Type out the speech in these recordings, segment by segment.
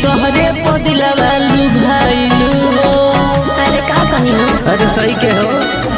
तोहरे पदिला वालू भाईलू हो। अरे का कही हो? अरे सही के हो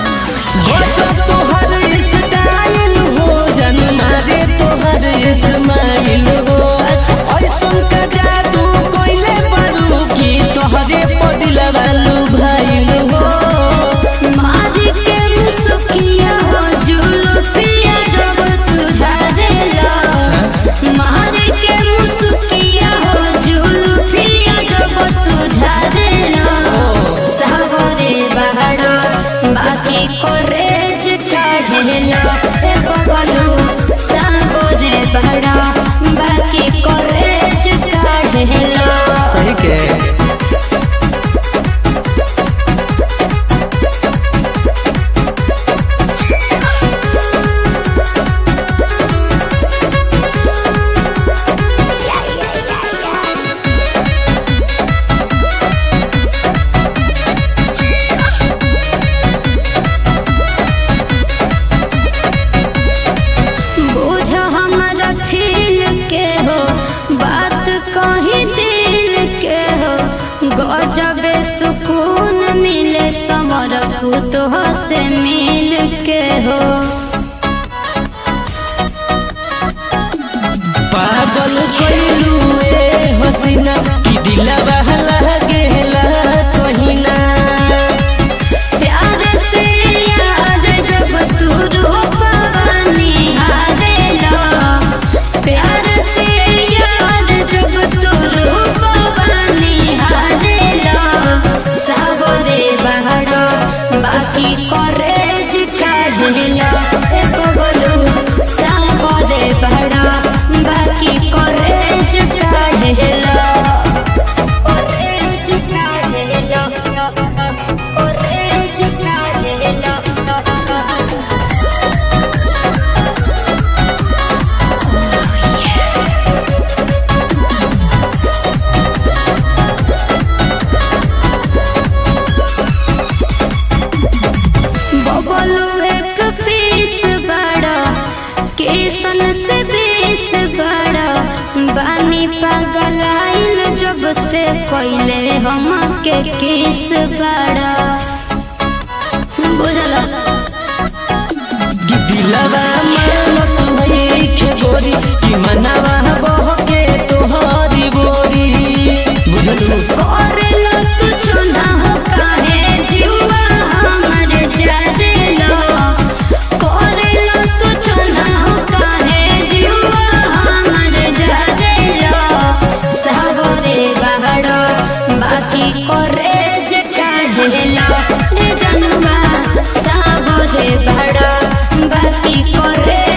तोहर स्टाइल हो जन मारे तोहर इस्माइल हो। ऐसन का जादू कोइले बारू की तोहरे पदिला वालू भाईलू हो। मारी के मुसुकिया हो जुल्फिया जब तू झाड़ेला। मारी के मुसुकिया हो जुल्फिया जब तू झाड़ेला। सावरे बहड़ो बाकी कोरेज काढ़ेला। ए बबलू सावरे बहड़ा बाकी कोरेज काढ़ेला। सही के बुझो हमारा फील के हो बात कहीं दिल के हो। गजबे सुकून मिले समर तो से मिल के हो। पागल कइलू ए हसीना की दिलवा लागेला कहिना। प्यार से यार जब तू रूपवा निहारेला। प्यार से यार जब तू रूपवा निहारेला। सावरे बहड़ो बाकी कोरेज काढ़ेला। ए बबलू सावरे बहड़ा बाकी कोरेज काढ़ेला। कोरेज काढ़ेला। कोरेज काढ़ेला। बबलू एक पीस बड़ा केसन से बीस बड़ा। बानी पगलाइल जब से कोइले हम के किस बड़ा। बुझला कि दिलवा मानत नइखे गोरी कि मनवा बहके तोहरी बोरी। बुझलू करेला तू चुना हो काहे जीवा हमर जादेला। करेला तू चुना हो काहे जीवा हमर जादेला। सावरे बहड़ो बाकी कोरेज काढ़ेला। रे जनुआ सावरे बहड़ो बाकी कोरेज